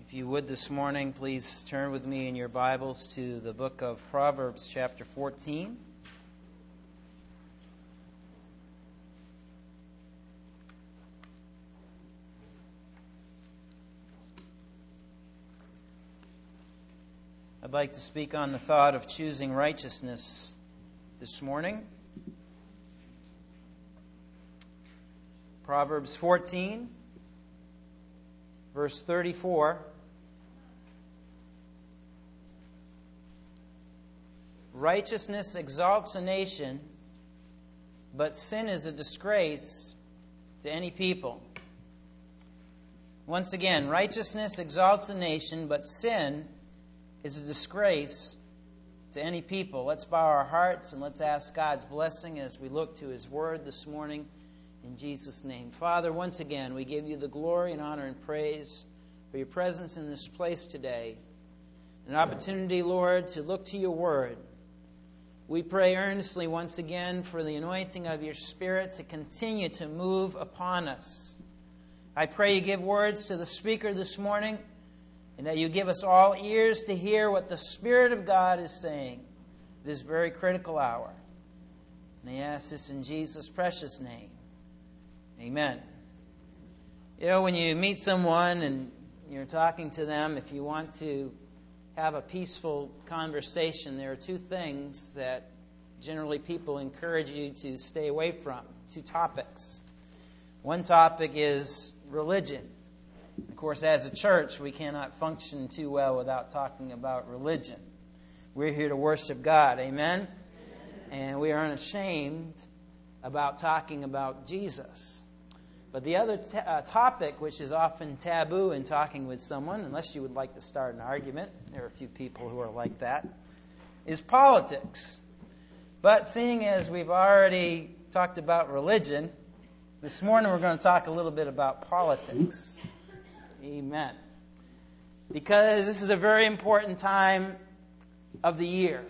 If you would this morning, please turn with me in your Bibles to the book of Proverbs, chapter 14. I'd like to speak on the thought of choosing righteousness this morning. Proverbs 14, verse 34. Righteousness exalts a nation, but sin is a disgrace to any people. Once again, righteousness exalts a nation, but sin is a disgrace to any people. Let's bow our hearts and let's ask God's blessing as we look to His Word this morning in Jesus' name. Father, once again, we give You the glory and honor and praise for Your presence in this place today. An opportunity, Lord, to look to Your Word. We pray earnestly once again for the anointing of Your Spirit to continue to move upon us. I pray You give words to the speaker this morning, and that You give us all ears to hear what the Spirit of God is saying at this very critical hour. And I ask this in Jesus' precious name. Amen. You know, when you meet someone and you're talking to them, if you want to have a peaceful conversation, there are two things that generally people encourage you to stay away from. Two topics. One topic is religion. Of course, as a church, we cannot function too well without talking about religion. We're here to worship God. Amen? And we are unashamed about talking about Jesus. But the other topic, which is often taboo in talking with someone, unless you would like to start an argument, there are a few people who are like that, is politics. But seeing as we've already talked about religion, this morning we're going to talk a little bit about politics. Amen. Because this is a very important time of the year.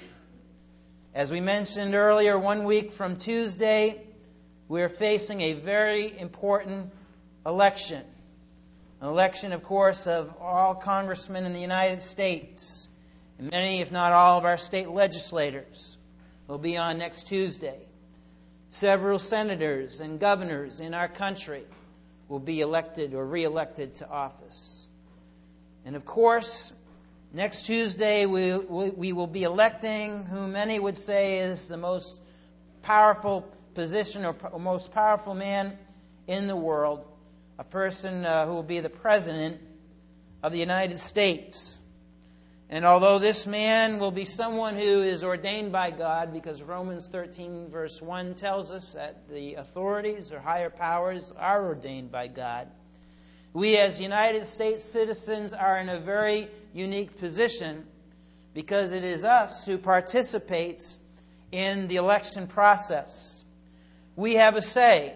As we mentioned earlier, 1 week from Tuesday, we're facing a very important election. An election, of course, of all congressmen in the United States. And many, if not all, of our state legislators will be on next Tuesday. Several senators and governors in our country will be elected or re-elected to office. And of course, next Tuesday we will be electing who many would say is the most powerful position or most powerful man in the world, a person who will be the President of the United States. And although this man will be someone who is ordained by God, because Romans 13 verse 1 tells us that the authorities or higher powers are ordained by God, we as United States citizens are in a very unique position because it is us who participates in the election process. We have a say.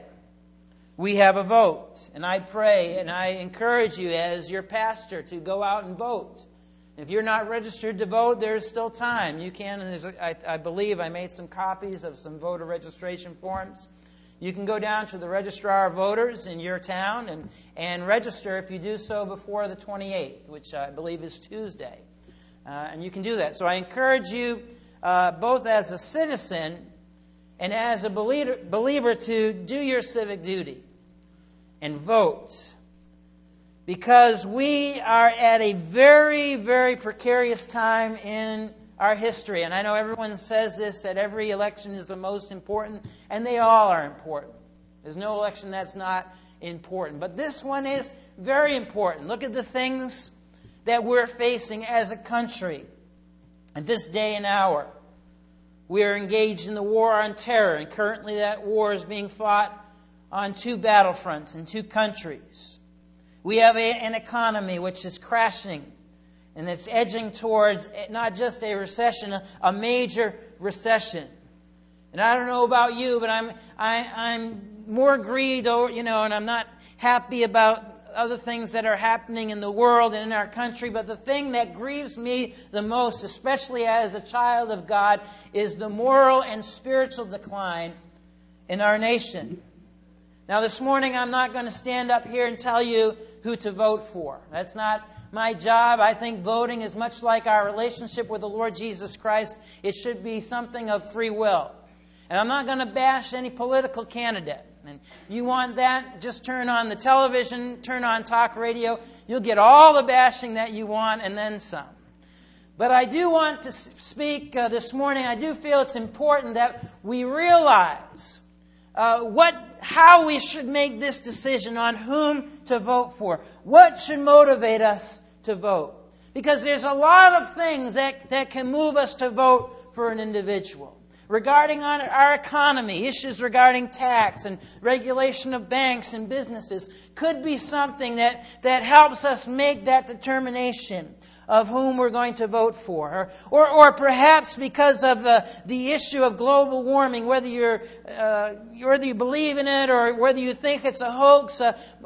We have a vote. And I pray and I encourage you as your pastor to go out and vote. If you're not registered to vote, there's still time. You can, and I believe I made some copies of some voter registration forms. You can go down to the registrar of voters in your town and register if you do so before the 28th, which I believe is Tuesday. And you can do that. So I encourage you, both as a citizen and as a believer, to do your civic duty and vote. Because we are at a very, very precarious time in our history. And I know everyone says this, that every election is the most important, and they all are important. There's no election that's not important. But this one is very important. Look at the things that we're facing as a country at this day and hour. We are engaged in the war on terror, and currently that war is being fought on two battlefronts in two countries. We have an economy which is crashing, and it's edging towards not just a recession, a major recession. And I don't know about you, but I'm more grieved over, and I'm not happy about other things that are happening in the world and in our country. But the thing that grieves me the most, especially as a child of God, is the moral and spiritual decline in our nation. Now, this morning, I'm not going to stand up here and tell you who to vote for. That's not my job. I think voting is much like our relationship with the Lord Jesus Christ. It should be something of free will. And I'm not going to bash any political candidate. And you want that, just turn on the television, turn on talk radio. You'll get all the bashing that you want and then some. But I do want to speak this morning. I do feel it's important that we realize how we should make this decision on whom to vote for. What should motivate us to vote? Because there's a lot of things that can move us to vote for an individual. Regarding our economy, issues regarding tax and regulation of banks and businesses could be something that helps us make that determination of whom we're going to vote for. Or perhaps because of the issue of global warming, whether you believe in it or whether you think it's a hoax,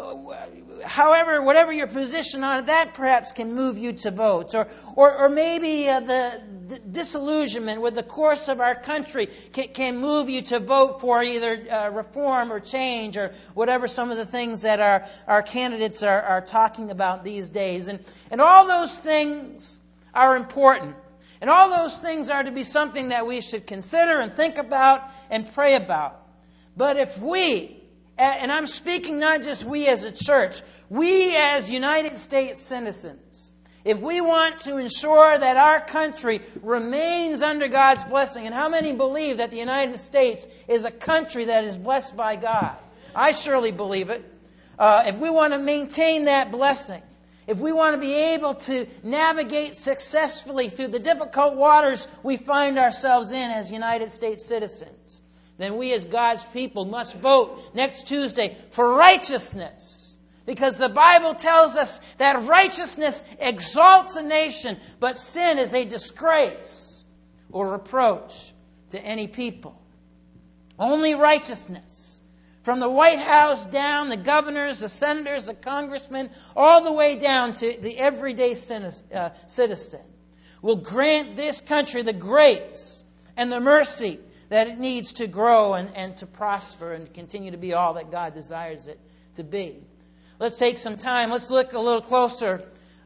however, whatever your position on it, that perhaps can move you to vote. Or maybe the disillusionment with the course of our country can move you to vote for either reform or change or whatever some of the things that our candidates are talking about these days. And all those things are important. And all those things are to be something that we should consider and think about and pray about. But if we, and I'm speaking not just we as a church, we as United States citizens, if we want to ensure that our country remains under God's blessing, and how many believe that the United States is a country that is blessed by God? I surely believe it. If we want to maintain that blessing, if we want to be able to navigate successfully through the difficult waters we find ourselves in as United States citizens, then we as God's people must vote next Tuesday for righteousness. Because the Bible tells us that righteousness exalts a nation, but sin is a disgrace or reproach to any people. Only righteousness. From the White House down, the governors, the senators, the congressmen, all the way down to the everyday citizen, will grant this country the grace and the mercy that it needs to grow and to prosper and to continue to be all that God desires it to be. Let's take some time. Let's look a little closer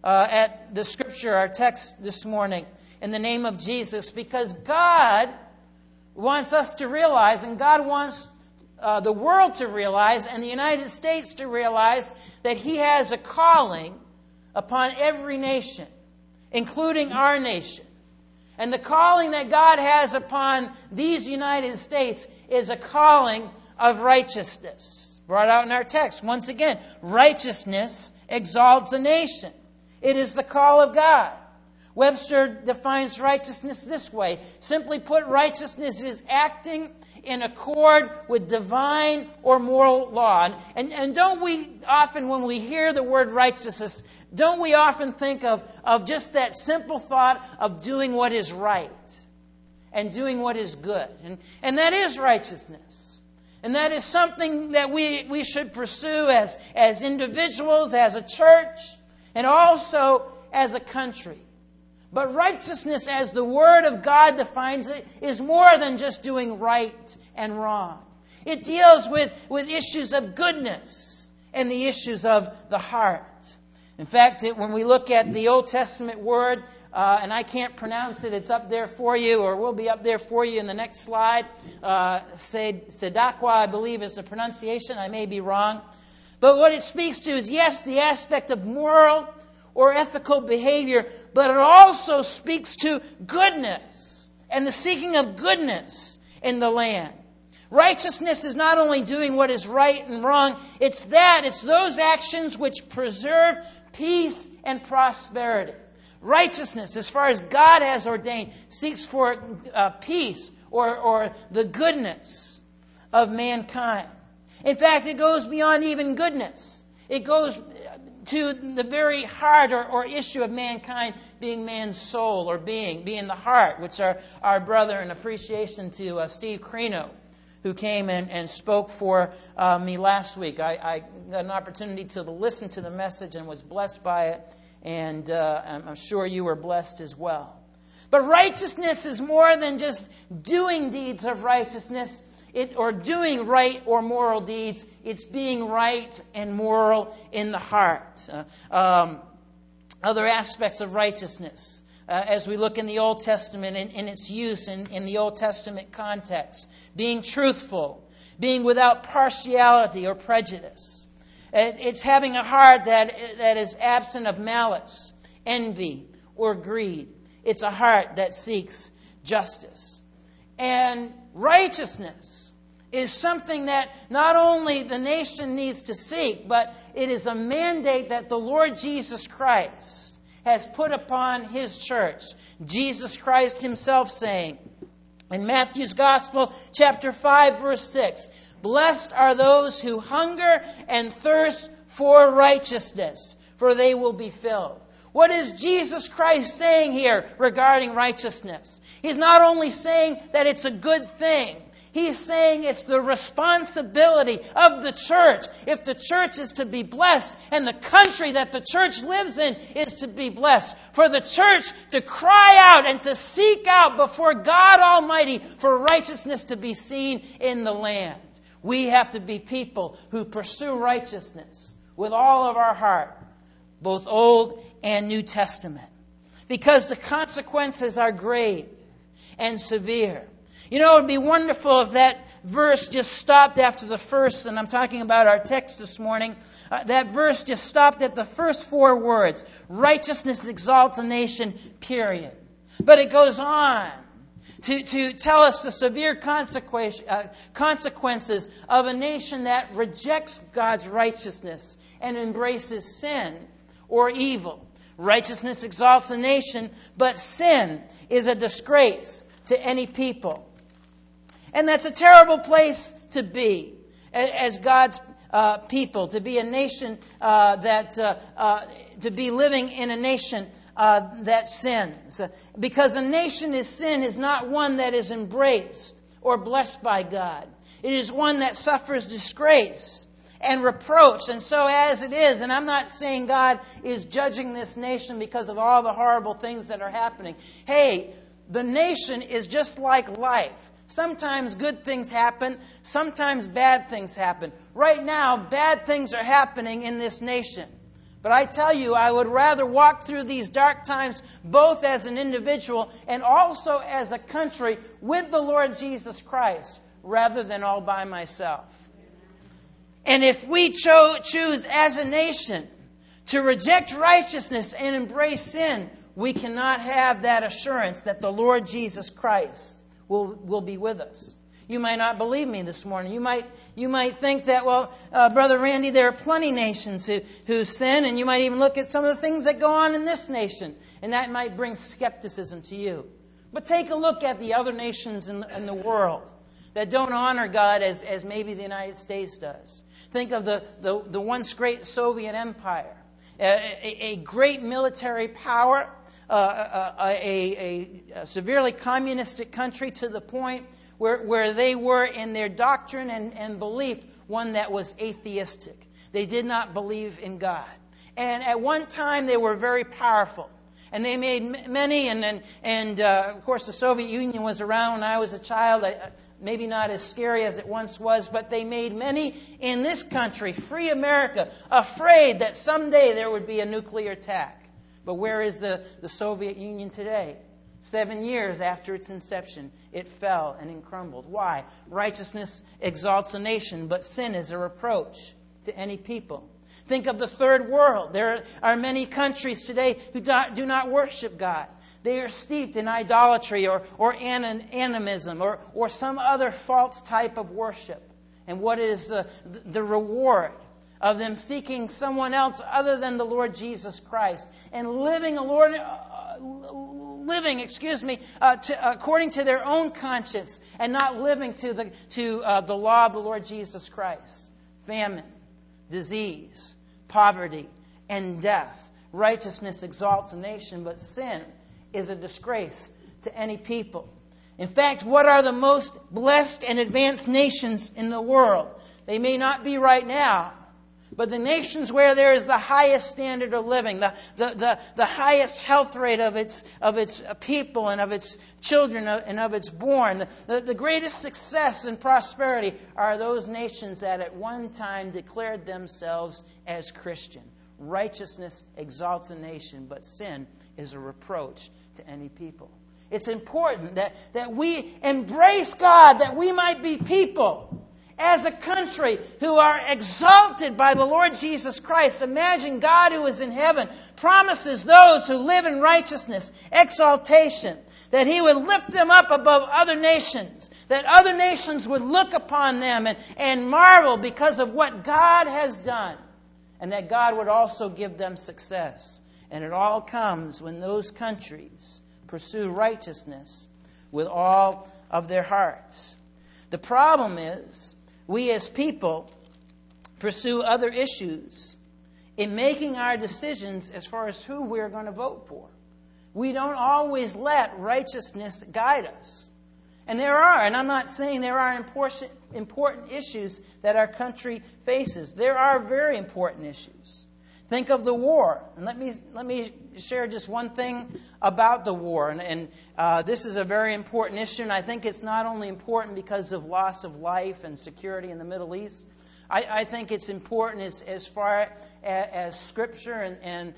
at the Scripture, our text this morning, in the name of Jesus, because God wants us to realize, and God wants the world to realize, and the United States to realize, that He has a calling upon every nation, including our nation. And the calling that God has upon these United States is a calling of righteousness. Brought out in our text. Once again, righteousness exalts a nation. It is the call of God. Webster defines righteousness this way. Simply put, righteousness is acting in accord with divine or moral law. And don't we often, when we hear the word righteousness, don't we often think of just that simple thought of doing what is right and doing what is good? And that is righteousness. And that is something that we should pursue as individuals, as a church, and also as a country. But righteousness, as the Word of God defines it, is more than just doing right and wrong. It deals with issues of goodness and the issues of the heart. In fact, when we look at the Old Testament word, and I can't pronounce it, it's up there for you, or will be up there for you in the next slide. Tzedakah, I believe, is the pronunciation. I may be wrong. But what it speaks to is, yes, the aspect of moral or ethical behavior, but it also speaks to goodness and the seeking of goodness in the land. Righteousness is not only doing what is right and wrong, it's those actions which preserve peace and prosperity. Righteousness, as far as God has ordained, seeks for peace or the goodness of mankind. In fact, it goes beyond even goodness. It goes to the very heart or issue of mankind being man's soul or being the heart, which our brother, in appreciation to Steve Crino, who came and spoke for me last week. I got an opportunity to listen to the message and was blessed by it, and I'm sure you were blessed as well. But righteousness is more than just doing deeds of righteousness. or doing right or moral deeds. It's being right and moral in the heart. Other aspects of righteousness, as we look in the Old Testament in its use in the Old Testament context. Being truthful, being without partiality or prejudice. It's having a heart that is absent of malice, envy, or greed. It's a heart that seeks justice. And righteousness is something that not only the nation needs to seek, but it is a mandate that the Lord Jesus Christ has put upon His church. Jesus Christ Himself saying in Matthew's Gospel, chapter 5, verse 6, "Blessed are those who hunger and thirst for righteousness, for they will be filled." What is Jesus Christ saying here regarding righteousness? He's not only saying that it's a good thing. He's saying it's the responsibility of the church. If the church is to be blessed and the country that the church lives in is to be blessed, for the church to cry out and to seek out before God Almighty for righteousness to be seen in the land. We have to be people who pursue righteousness with all of our heart, both Old and New Testament, because the consequences are grave and severe. You know, it would be wonderful if that verse just stopped after the first, and I'm talking about our text this morning, that verse just stopped at the first 4 words, righteousness exalts a nation, period. But it goes on to tell us the severe consequences of a nation that rejects God's righteousness and embraces sin or evil. Righteousness exalts a nation, but sin is a disgrace to any people. And that's a terrible place to be as God's people, to be a nation to be living in a nation that sins. Because a nation is not one that is embraced or blessed by God. It is one that suffers disgrace and reproach. And so as it is, and I'm not saying God is judging this nation because of all the horrible things that are happening. Hey, the nation is just like life. Sometimes good things happen, sometimes bad things happen. Right now, bad things are happening in this nation. But I tell you, I would rather walk through these dark times both as an individual and also as a country with the Lord Jesus Christ rather than all by myself. And if we choose as a nation to reject righteousness and embrace sin, we cannot have that assurance that the Lord Jesus Christ will be with us. You might not believe me this morning. You might think that, Brother Randy, there are plenty nations who sin, and you might even look at some of the things that go on in this nation, and that might bring skepticism to you. But take a look at the other nations in the world that don't honor God as maybe the United States does. Think of the once great Soviet Empire, a great military power, a severely communistic country to the point where they were in their doctrine and belief one that was atheistic. They did not believe in God. And at one time they were very powerful. And they made many, and of course the Soviet Union was around when I was a child. Maybe not as scary as it once was, but they made many in this country, free America, afraid that someday there would be a nuclear attack. But where is the Soviet Union today? 7 years after its inception, it fell and it crumbled. Why? Righteousness exalts a nation, but sin is a reproach to any people. Think of the third world. There are many countries today who do not worship God. They are steeped in idolatry or animism or some other false type of worship. And what is the reward of them seeking someone else other than the Lord Jesus Christ and living according to their own conscience and not living to the law of the Lord Jesus Christ? Famine, disease, poverty, and death. Righteousness exalts a nation, but sin is a disgrace to any people. In fact, what are the most blessed and advanced nations in the world? They may not be right now, but the nations where there is the highest standard of living, the highest health rate of its people and of its children and of its born, the greatest success and prosperity are those nations that at one time declared themselves as Christian. Righteousness exalts a nation, but sin is a reproach to any people. It's important that we embrace God, that we might be people as a country who are exalted by the Lord Jesus Christ. Imagine God who is in heaven promises those who live in righteousness exaltation, that He would lift them up above other nations, that other nations would look upon them and marvel because of what God has done, and that God would also give them success. And it all comes when those countries pursue righteousness with all of their hearts. The problem is, we as people pursue other issues in making our decisions as far as who we're going to vote for. We don't always let righteousness guide us. And there are, and I'm not saying there are important issues that our country faces. There are very important issues. Think of the war. And let me share just one thing about the war. And this is a very important issue. And I think it's not only important because of loss of life and security in the Middle East. I think it's important as far as Scripture and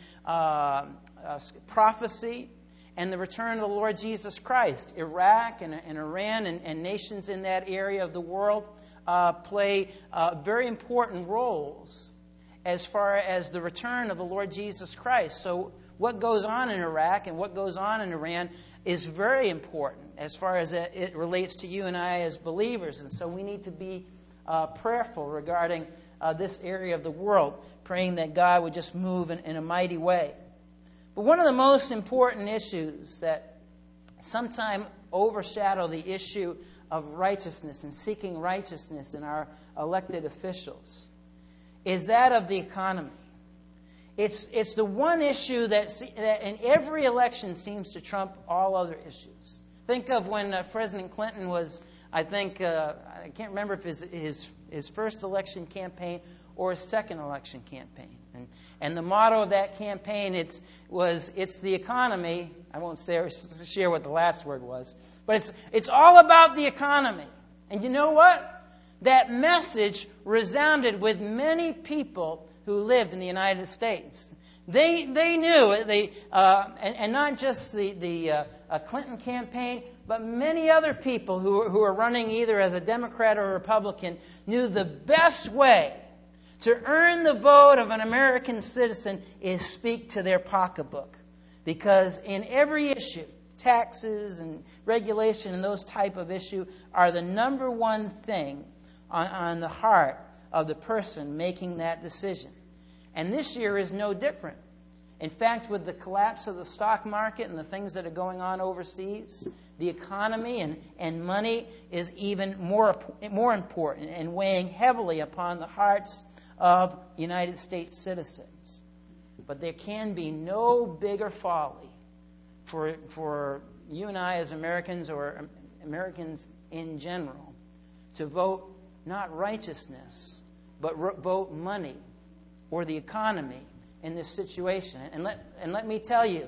prophecy and the return of the Lord Jesus Christ. Iraq and Iran and nations in that area of the world play very important roles as far as the return of the Lord Jesus Christ. So what goes on in Iraq and what goes on in Iran is very important as far as it relates to you and I as believers. And so we need to be prayerful regarding this area of the world, praying that God would just move in a mighty way. But one of the most important issues that sometimes overshadow the issue of righteousness and seeking righteousness in our elected officials is that of the economy. It's the one issue that in every election seems to trump all other issues. Think of when President Clinton was, I can't remember if his first election campaign or his second election campaign. And the motto of that campaign, it's the economy. I won't share what the last word was, but it's all about the economy. And you know what? That message resounded with many people who lived in the United States. They knew, and not just the Clinton campaign, but many other people who are running either as a Democrat or a Republican knew the best way to earn the vote of an American citizen is speak to their pocketbook. Because in every issue, taxes and regulation and those type of issue are the number one thing on the heart of the person making that decision. And this year is no different. In fact, with the collapse of the stock market and the things that are going on overseas, the economy and money is even more important and weighing heavily upon the hearts of United States citizens. But there can be no bigger folly for you and I as Americans or Americans in general to vote not righteousness, but vote money or the economy in this situation. And let me tell you,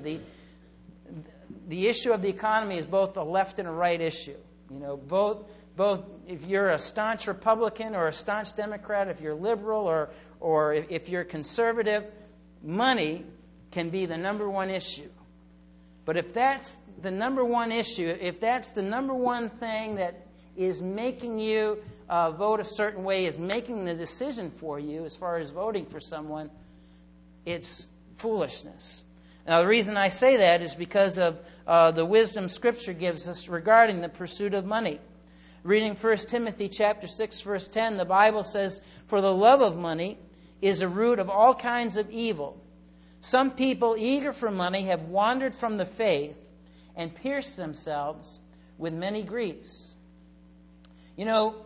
the issue of the economy is both a left and a right issue. You know, both if you're a staunch Republican or a staunch Democrat, if you're liberal or if you're conservative, money can be the number one issue. But if that's the number one issue, if that's the number one thing that is making you vote a certain way, is making the decision for you as far as voting for someone, it's foolishness. Now, the reason I say that is because of the wisdom Scripture gives us regarding the pursuit of money. Reading 1 Timothy chapter 6, verse 10, the Bible says, "For the love of money is a root of all kinds of evil. Some people eager for money have wandered from the faith and pierced themselves with many griefs." You know,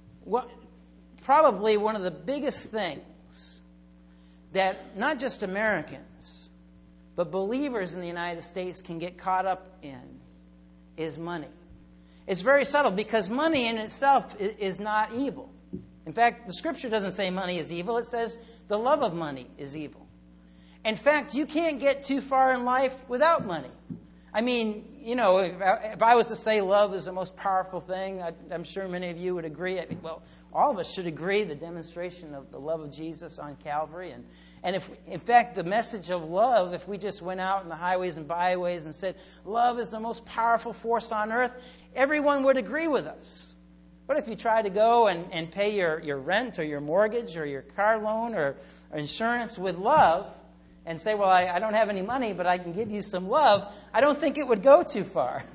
probably one of the biggest things that not just Americans, but believers in the United States can get caught up in is money. It's very subtle because money in itself is not evil. In fact, the Scripture doesn't say money is evil. It says the love of money is evil. In fact, you can't get too far in life without money. I mean, if I was to say love is the most powerful thing, I'm sure many of you would agree. Well, all of us should agree, the demonstration of the love of Jesus on Calvary. And if, in fact, the message of love, if we just went out in the highways and byways and said, love is the most powerful force on earth, everyone would agree with us. But if you try to go and pay your rent or your mortgage or your car loan or insurance with love, and say, well, I don't have any money, but I can give you some love, I don't think it would go too far.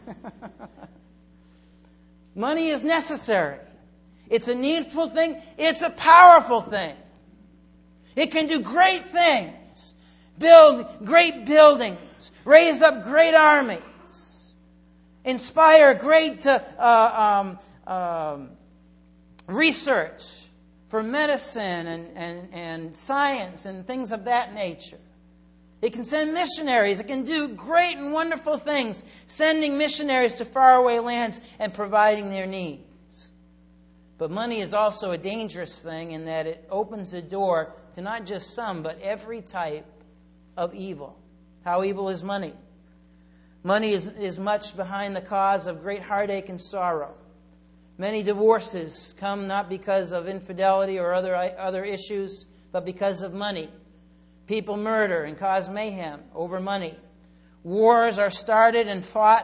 Money is necessary. It's a needful thing. It's a powerful thing. It can do great things. Build great buildings. Raise up great armies. Inspire great research for medicine and science and things of that nature. It can send missionaries. It can do great and wonderful things, sending missionaries to faraway lands and providing their needs. But money is also a dangerous thing in that it opens the door to not just some, but every type of evil. How evil is money? Money is much behind the cause of great heartache and sorrow. Many divorces come not because of infidelity or other issues, but because of money. People murder and cause mayhem over money. Wars are started and fought,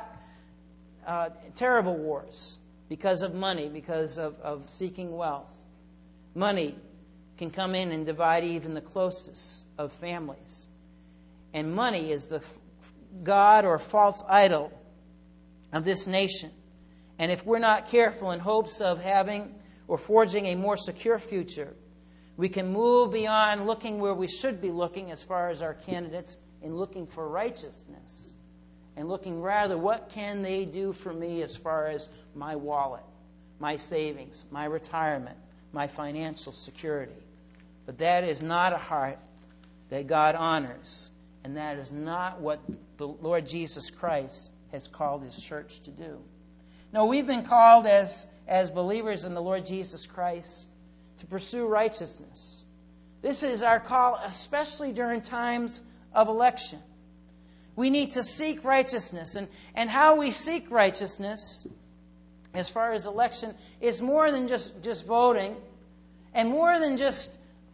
terrible wars, because of money, because of seeking wealth. Money can come in and divide even the closest of families. And money is the god or false idol of this nation. And if we're not careful in hopes of having or forging a more secure future, we can move beyond looking where we should be looking as far as our candidates in looking for righteousness and looking rather what can they do for me as far as my wallet, my savings, my retirement, my financial security. But that is not a heart that God honors, and that is not what the Lord Jesus Christ has called His church to do. No, we've been called as believers in the Lord Jesus Christ to pursue righteousness. This is our call, especially during times of election. We need to seek righteousness. And how we seek righteousness, as far as election, is more than just voting, and more than just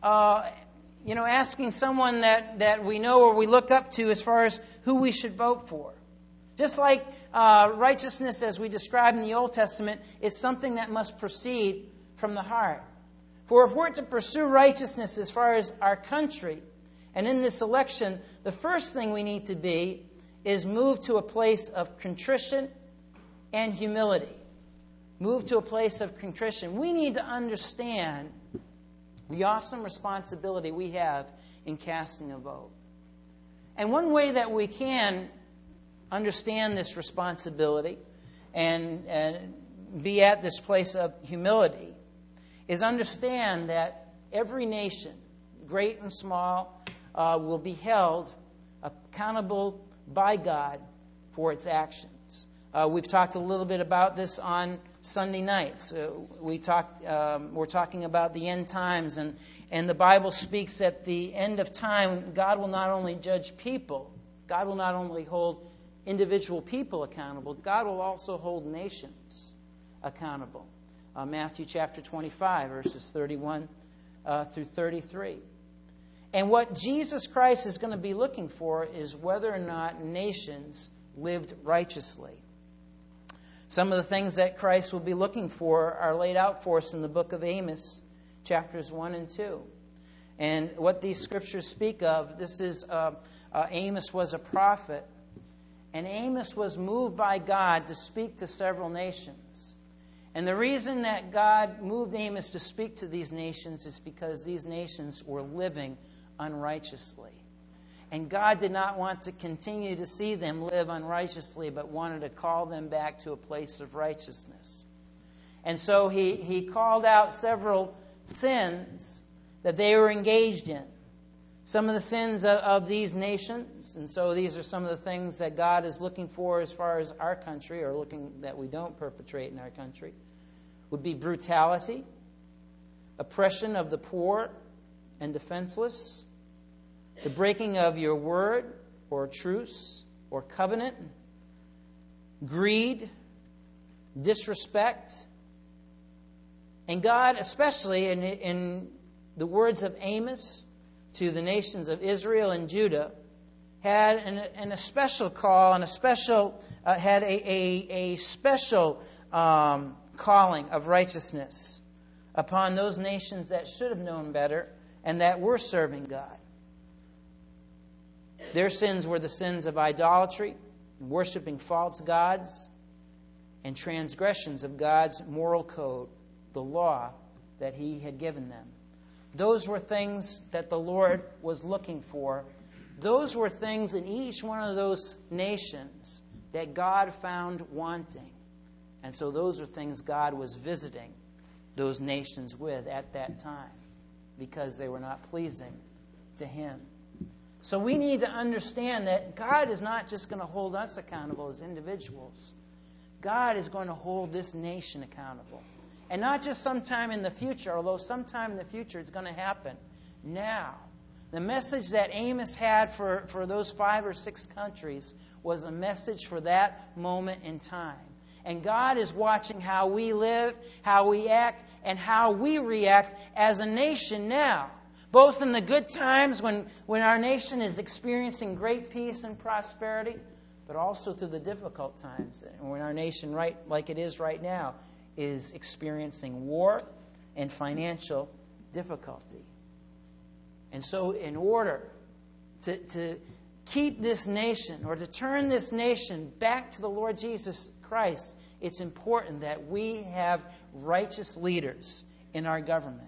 asking someone that we know or we look up to as far as who we should vote for. Just like righteousness, as we describe in the Old Testament, is something that must proceed from the heart. For if we're to pursue righteousness as far as our country, and in this election, the first thing we need to be is move to a place of contrition and humility. Move to a place of contrition. We need to understand the awesome responsibility we have in casting a vote. And one way that we can understand this responsibility and be at this place of humility is understand that every nation, great and small, will be held accountable by God for its actions. We've talked a little bit about this on Sunday nights. We're talking about the end times, and the Bible speaks at the end of time, God will not only judge people, God will not only hold individual people accountable, God will also hold nations accountable. Matthew chapter 25, verses 31 through 33. And what Jesus Christ is going to be looking for is whether or not nations lived righteously. Some of the things that Christ will be looking for are laid out for us in the book of Amos, chapters 1 and 2. And what these scriptures speak of, this is Amos was a prophet, and Amos was moved by God to speak to several nations. And the reason that God moved Amos to speak to these nations is because these nations were living unrighteously. And God did not want to continue to see them live unrighteously, but wanted to call them back to a place of righteousness. And so he called out several sins that they were engaged in. Some of the sins of these nations, and so these are some of the things that God is looking for as far as our country, or looking that we don't perpetrate in our country, would be brutality, oppression of the poor and defenseless, the breaking of your word or truce or covenant, greed, disrespect. And God, especially in the words of Amos to the nations of Israel and Judah, had a special call and a special calling of righteousness upon those nations that should have known better and that were serving God. Their sins were the sins of idolatry, worshiping false gods, and transgressions of God's moral code, the law that He had given them. Those were things that the Lord was looking for. Those were things in each one of those nations that God found wanting. And so those are things God was visiting those nations with at that time, because they were not pleasing to Him. So we need to understand that God is not just going to hold us accountable as individuals. God is going to hold this nation accountable. And not just sometime in the future, although sometime in the future it's going to happen now. The message that Amos had for those 5 or 6 countries was a message for that moment in time. And God is watching how we live, how we act, and how we react as a nation now. Both in the good times when our nation is experiencing great peace and prosperity, but also through the difficult times when our nation, right like it is right now, is experiencing war and financial difficulty. And so in order to keep this nation, or to turn this nation back to the Lord Jesus Christ, it's important that we have righteous leaders in our government.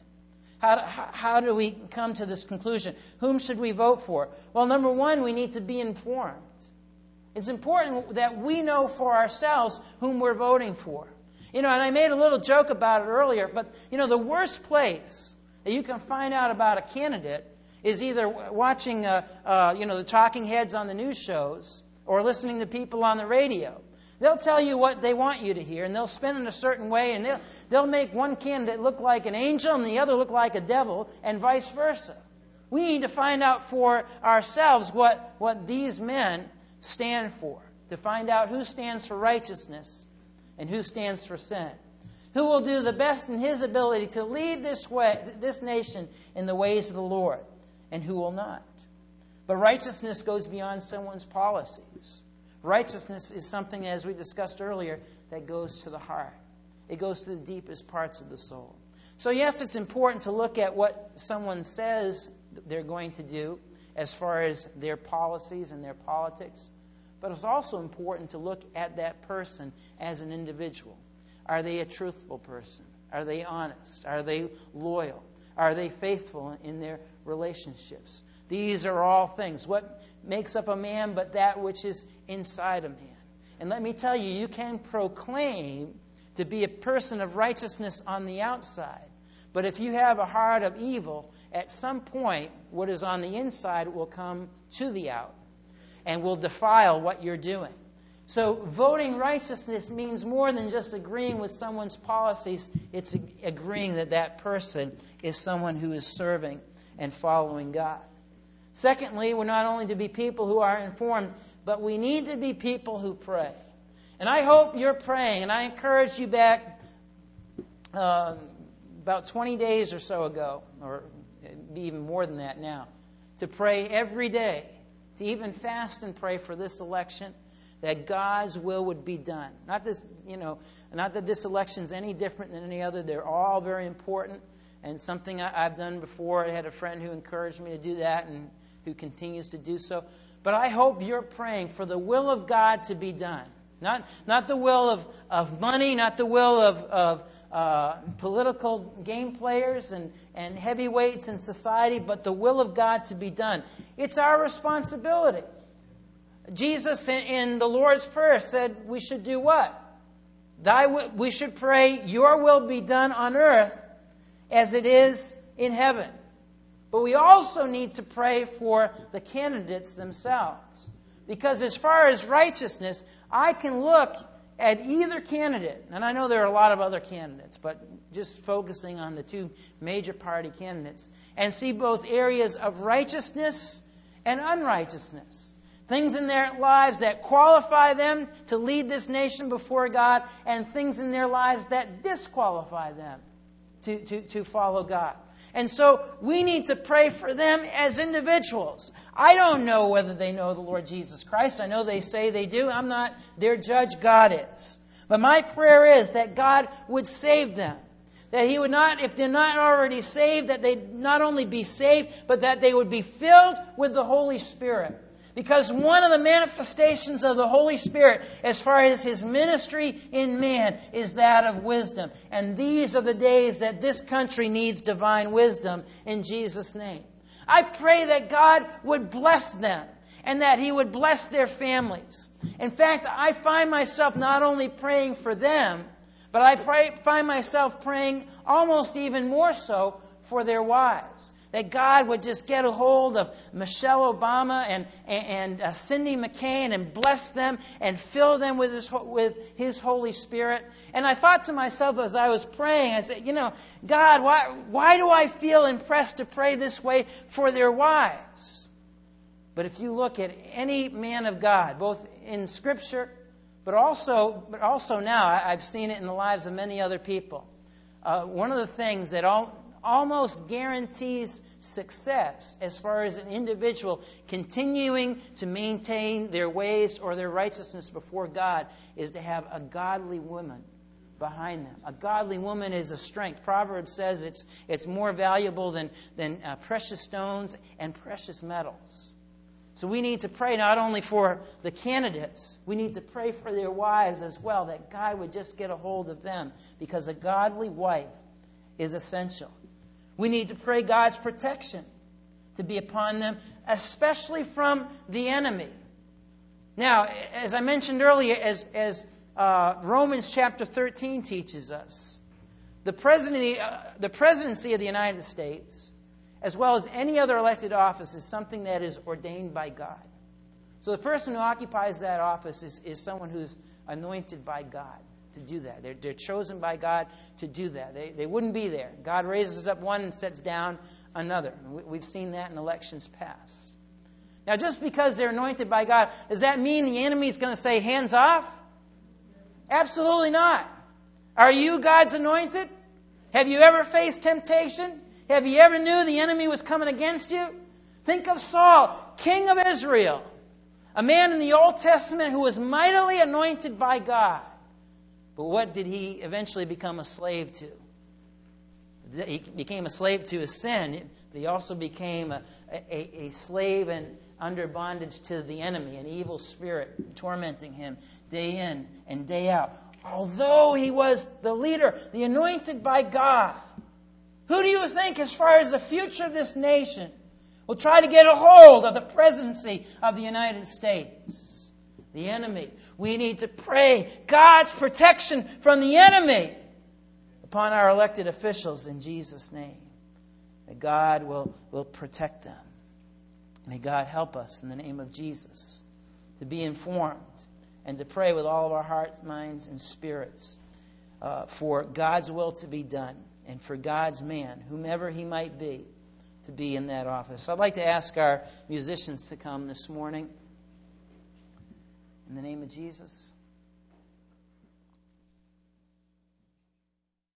How do we come to this conclusion? Whom should we vote for? Well, number one, we need to be informed. It's important that we know for ourselves whom we're voting for. And I made a little joke about it earlier, but, the worst place that you can find out about a candidate is either watching, the talking heads on the news shows or listening to people on the radio. They'll tell you what they want you to hear, and they'll spin it a certain way, and they'll make one candidate look like an angel and the other look like a devil, and vice versa. We need to find out for ourselves what these men stand for, to find out who stands for righteousness and who stands for sin. Who will do the best in his ability to lead this nation in the ways of the Lord, and who will not. But righteousness goes beyond someone's policies. Righteousness is something, as we discussed earlier, that goes to the heart. It goes to the deepest parts of the soul. So yes, it's important to look at what someone says they're going to do as far as their policies and their politics. But it's also important to look at that person as an individual. Are they a truthful person? Are they honest? Are they loyal? Are they faithful in their relationships? These are all things. What makes up a man but that which is inside a man? And let me tell you, you can proclaim to be a person of righteousness on the outside. But if you have a heart of evil, at some point, what is on the inside will come to the out and will defile what you're doing. So voting righteousness means more than just agreeing with someone's policies. It's agreeing that that person is someone who is serving and following God. Secondly, we're not only to be people who are informed, but we need to be people who pray. And I hope you're praying, and I encouraged you back about 20 days or so ago, or even more than that now, to pray every day, to even fast and pray for this election, that God's will would be done. Not that this election is any different than any other. They're all very important, and something I've done before. I had a friend who encouraged me to do that and who continues to do so. But I hope you're praying for the will of God to be done. Not the will of money, not the will of political game players and heavyweights in society, but the will of God to be done. It's our responsibility. Jesus in the Lord's Prayer said we should do what? We should pray, your will be done on earth as it is in heaven. But we also need to pray for the candidates themselves. Because as far as righteousness, I can look at either candidate, and I know there are a lot of other candidates, but just focusing on the two major party candidates, and see both areas of righteousness and unrighteousness. Things in their lives that qualify them to lead this nation before God, and things in their lives that disqualify them to follow God. And so we need to pray for them as individuals. I don't know whether they know the Lord Jesus Christ. I know they say they do. I'm not their judge. God is. But my prayer is that God would save them. That He would not, if they're not already saved, that they not only be saved, but that they would be filled with the Holy Spirit. Because one of the manifestations of the Holy Spirit, as far as His ministry in man, is that of wisdom. And these are the days that this country needs divine wisdom in Jesus' name. I pray that God would bless them and that He would bless their families. In fact, I find myself not only praying for them, but I find myself praying almost even more so for their wives. That God would just get a hold of Michelle Obama and Cindy McCain and bless them and fill them with His Holy Spirit. And I thought to myself as I was praying, I said, God, why do I feel impressed to pray this way for their wives? But if you look at any man of God, both in Scripture, but also now, I've seen it in the lives of many other people. One of the things that almost guarantees success as far as an individual continuing to maintain their ways or their righteousness before God is to have a godly woman behind them. A godly woman is a strength. Proverbs says it's more valuable than precious stones and precious metals. So we need to pray not only for the candidates, we need to pray for their wives as well, that God would just get a hold of them, because a godly wife is essential. We need to pray God's protection to be upon them, especially from the enemy. Now, as I mentioned earlier, as Romans chapter 13 teaches us, the presidency of the United States, as well as any other elected office, is something that is ordained by God. So the person who occupies that office is someone who's anointed by God to do that. They're chosen by God to do that. They wouldn't be there. God raises up one and sets down another. We've seen that in elections past. Now, just because they're anointed by God, does that mean the enemy is going to say, hands off? Absolutely not. Are you God's anointed? Have you ever faced temptation? Have you ever knew the enemy was coming against you? Think of Saul, king of Israel, a man in the Old Testament who was mightily anointed by God. But what did he eventually become a slave to? He became a slave to his sin, but he also became a slave and under bondage to the enemy, an evil spirit tormenting him day in and day out. Although he was the leader, the anointed by God, who do you think, as far as the future of this nation, will try to get a hold of the presidency of the United States? The enemy. We need to pray God's protection from the enemy upon our elected officials in Jesus' name. That God will protect them. May God help us in the name of Jesus to be informed and to pray with all of our hearts, minds, and spirits for God's will to be done and for God's man, whomever he might be, to be in that office. I'd like to ask our musicians to come this morning. In the name of Jesus.